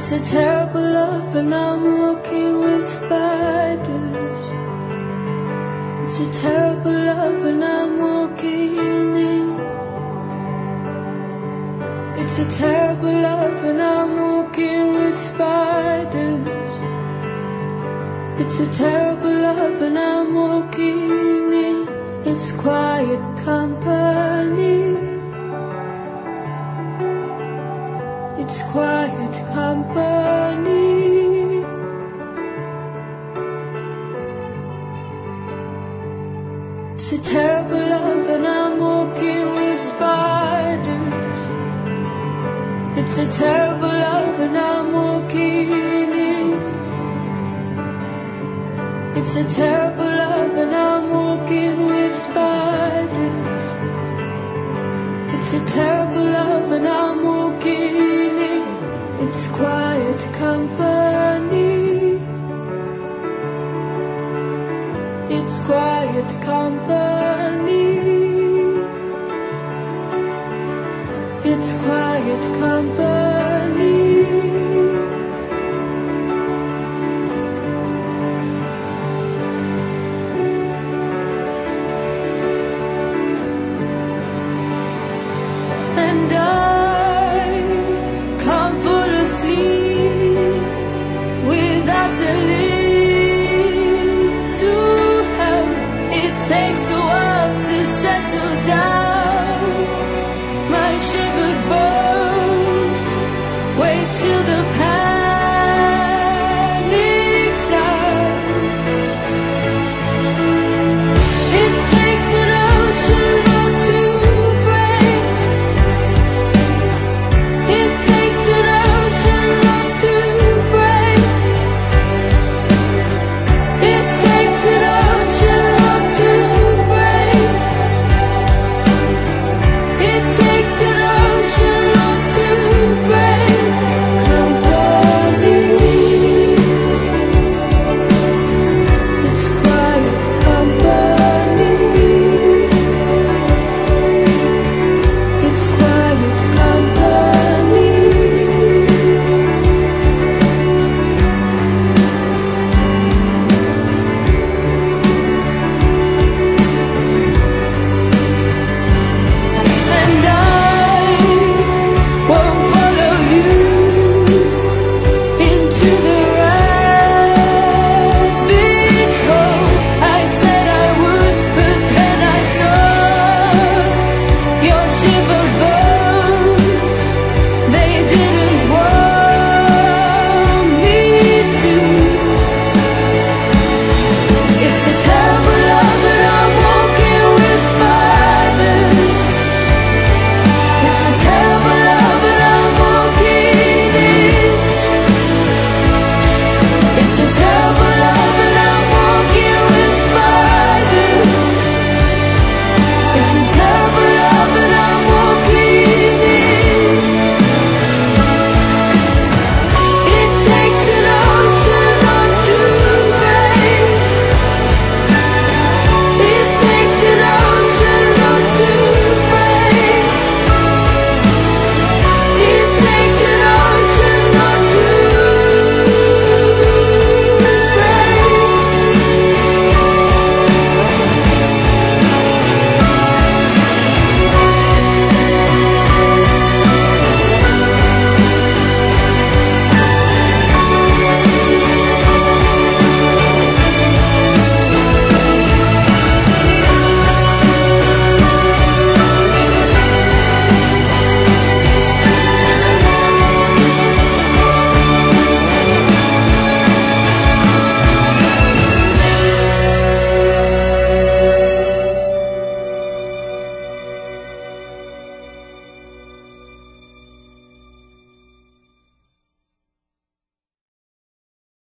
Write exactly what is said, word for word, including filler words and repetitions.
It's a terrible love and I'm walking with spiders. It's a terrible love and I'm walking in. It's a terrible love and I'm walking with spiders. It's a terrible love and I'm walking in. It's quiet company. It's quiet company. It's a terrible love and I'm walking with spiders. It's a terrible love and I'm walking in. It's a terrible love and I'm walking with spiders. It's a terrible love and I'm walking in. It's quiet company. It's quiet company. It's quiet company. And I can't fall asleep without a little help. It takes a while to settle down my shivered bones. Wait till the